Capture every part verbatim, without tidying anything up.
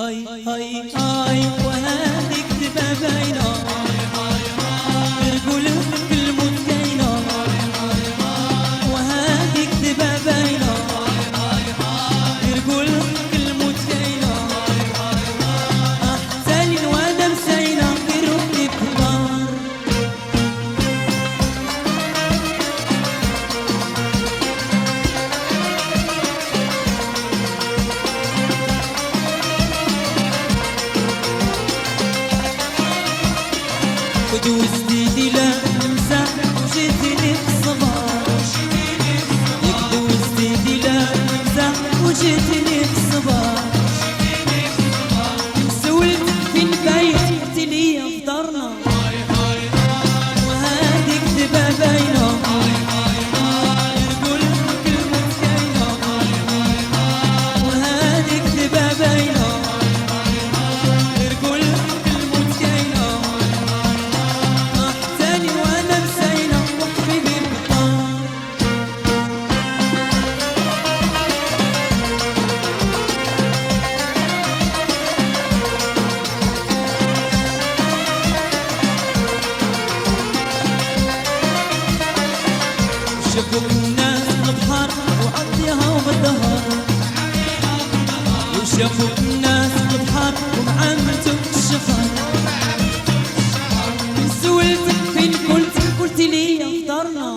هاي هاي هاي وهذيك تبقى باينة ترقل كل موت كاينة وهذيك تبقى باينة ترقل كل موت كاينة أحسن وانا مساينة في روحي كبار دوز ديدي لا نمسح وجيتني في الصباح يكدوز ديدي لا نمسح وجيتني في الصباح سولت فين بايت قلتي ليا في دارنا وهاديك تبقى باينة نقول كلمة كاينة وهاديك تبقى باينة نقول كلمة كاينة شافوا الناس البحر وعطيها وبالدهر وشافوا الناس البحر ومعاملته الشفر سولت فين كنت قلت لي في دارنا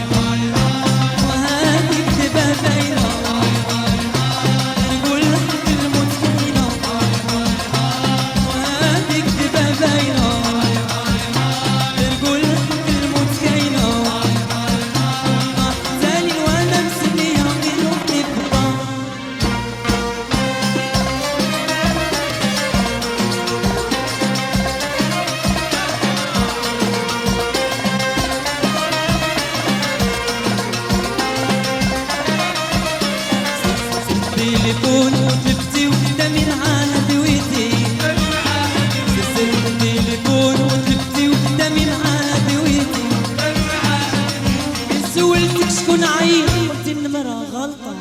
وهذيك تبقى باينة نقول كلمة كاينة وهذيك تبقى باينة نقول كلمة كاينة تليفون وتبكي وقدامي على دويتي سلسلت تليفون وتبكي وقدامي على دويتي سولتك شكون عيط قلت النمرة غلطة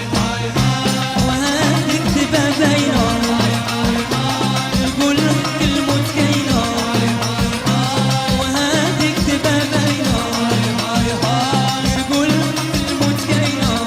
وهاديك تبقى باينة نقول كلمة كاينة وهاديك تبقى باينة نقول كلمة كاينة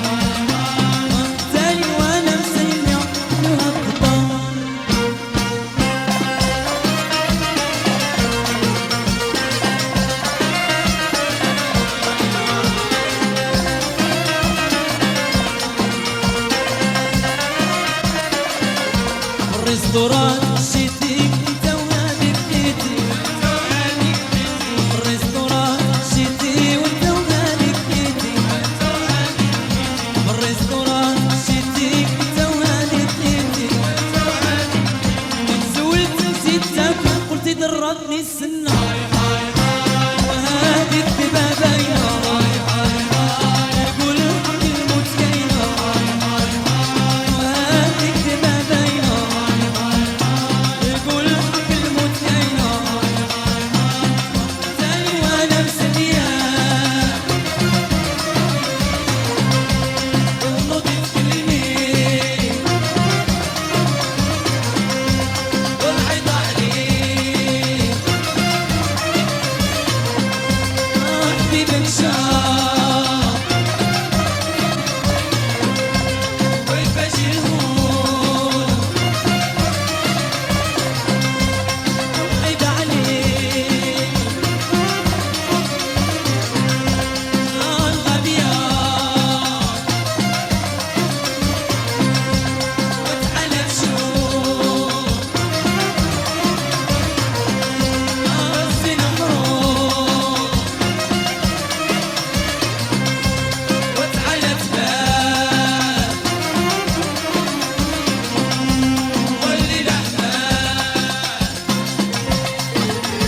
الريستوران شيتيك انت وهاديك بيتي الريستوران شيتي وانت وهاديك بيتي الريستوران شيتيك انت وهاديك بيتي سولت نسيت تاكل قلتي درتني السنة